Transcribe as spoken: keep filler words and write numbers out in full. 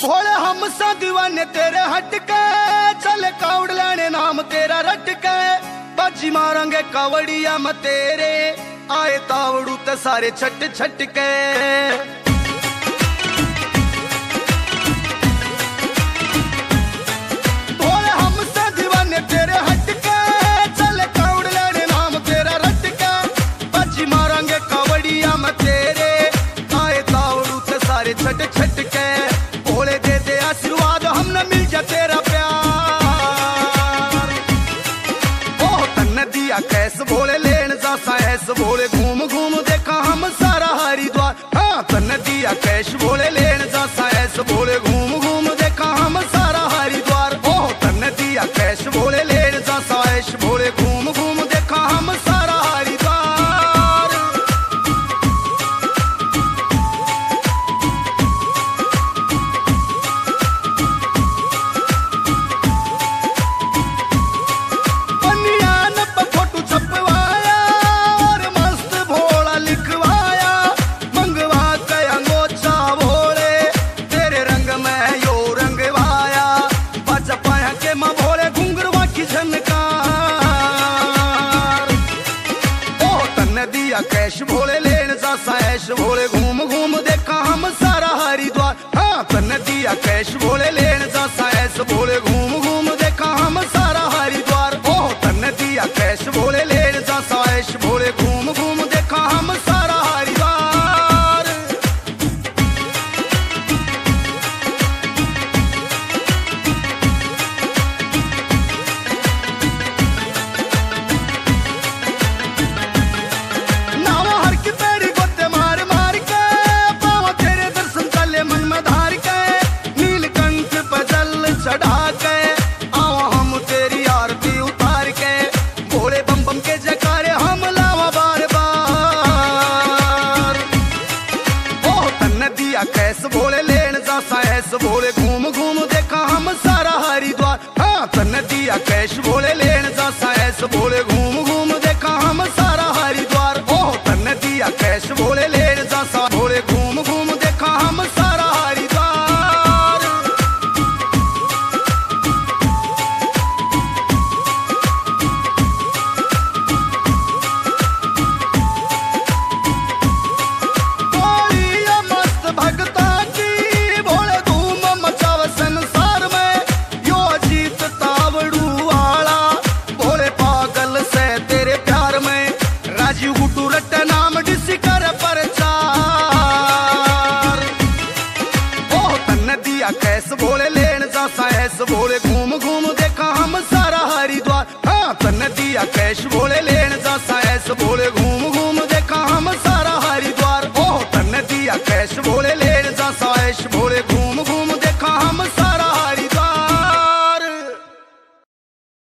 भोले हम सा दीवाने तेरे हटके, चले कावड़ लेने नाम तेरा रटके, बाजी मारेंगे कावड़िया में तेरे, आए तावड़ू ते सारे छट छट के। भोले हम सा दीवाने तेरे हटके, चले कावड़ लेने नाम तेरा रटके, बाजी मारेंगे कावड़िया में तेरे, आए तावड़ू ते सारे छट छट के। भोले दे दे आशीर्वाद हमने मिल जा तेरा प्यार, ओह तन्ने दिया कैस भोले लेन जा सायस, भोले घूम घूम देखा हम सारा हरिद्वार। हाँ तन्ने दिया कैश भोले लेन जा सायस, भोले घूम घूम देखा हम सारा हरिद्वार। ओह तन्ने दिया कैश भोले लेन जा सायस, भोले घूम घूम देखा हम सारा हरिद्वार। कैश भोले लेन जा सायश, भोले घूम घूम देखा हम सारा हरिद्वार। हाँ तन्ने दिया कैश भोले लेन जा सायश, भोले घूम घूम देखा हम सारा हरिद्वार। ओह तन्ने दिया कैश भोले लेन जा सायश, भोले घूम घूम देखा हम सारा हरिद्वार। चढ़ा के आओ हम तेरी आरती उतार के, भोले बम बम के जयकारे हम लावा बार बार। ओह तन्ने दिया कैस भोले लेन जा सायस, भोले घूम घूम देखा हम सारा हरिद्वार। हाँ तन्ने दिया कैश भोले लेन जा सायस, भोले घूम घूम देखा हम सारा हरिद्वार। ओह तन्ने दिया कैश भोले लेन जा सा, भोले घूम घूम देखा हम सारा हरिद्वार। नाम डिसी कर प्रचार, ओह तन्ने दिया कैस भोले लेन जा सायस, भोले घूम घूम देखा हम सारा हरिद्वार। हाँ तन्ने दिया कैश भोले लेन जा सायस, भोले घूम